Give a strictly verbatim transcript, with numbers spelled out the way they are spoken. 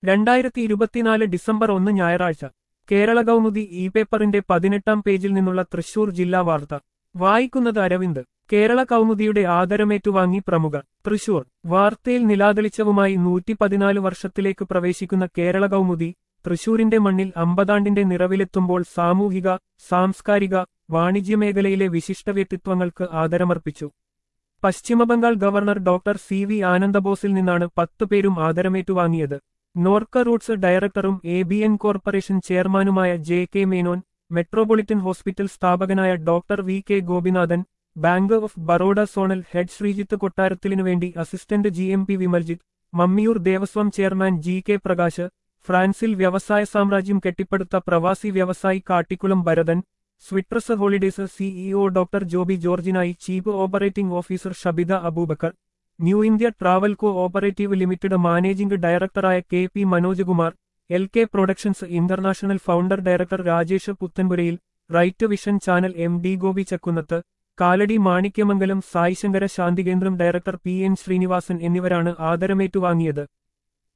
രണ്ടായിരത്തി ഇരുപത്തിനാല് ഡിസംബർ ഒന്ന് ഞായറാഴ്ച കേരള കൗമുദി ഇ പേപ്പറിന്റെ പതിനെട്ടാം പേജിൽ നിന്നുള്ള തൃശൂർ ജില്ലാ വാർത്ത വായിക്കുന്നത് അരവിന്ദ്. കേരള കൗമുദിയുടെ ആദരമേറ്റുവാങ്ങി പ്രമുഖർ. തൃശൂർ. വാർത്തയിൽ നിലാതെളിച്ചവുമായി നൂറ്റി പതിനാല് വർഷത്തിലേക്ക് പ്രവേശിക്കുന്ന കേരള കൗമുദി തൃശൂരിന്റെ മണ്ണിൽ അമ്പതാണ്ടിന്റെ നിറവിലെത്തുമ്പോൾ സാമൂഹിക, സാംസ്കാരിക, വാണിജ്യമേഖലയിലെ വിശിഷ്ട വ്യക്തിത്വങ്ങൾക്ക് ആദരമർപ്പിച്ചു. Paschimabangal governor doctor C V ആനന്ദബോസിൽ നിന്നാണ് പത്തു പേരും ആദരമേറ്റുവാങ്ങിയത്. നോർക്ക റൂട്ട്സ് ഡയറക്ടറും എ ബി എൻ കോർപ്പറേഷൻ ചെയർമാനുമായ J K Menon, metropolitan hospital സ്ഥാപകനായ doctor V K Gopinathan, bank of Baroda zonal head Sreejith കൊട്ടാരത്തിലിനുവേണ്ടി assistant G M P Vimaljith, Mammiyur Devaswom chairman G K Prakash, ഫ്രാൻസിൽ വ്യവസായ സാമ്രാജ്യം കെട്ടിപ്പടുത്ത പ്രവാസി വ്യവസായി Kattikulam Bharathan, Switrus holidays CEO doctor Joby ജോർജിനായി chief operating officer Shabitha Abubakar, new India travel cooperative limited managing ഡയറക്ടറായ K P Manojkumar, L K productions international founder director Rajesh Puthanpurayil, right vision channel M D Gopi Chakkunnath, Kalady Manikyamangalam Sai Shankara Shantikendram director P N Srinivasan എന്നിവരാണ് ആദരമേറ്റുവാങ്ങിയത്.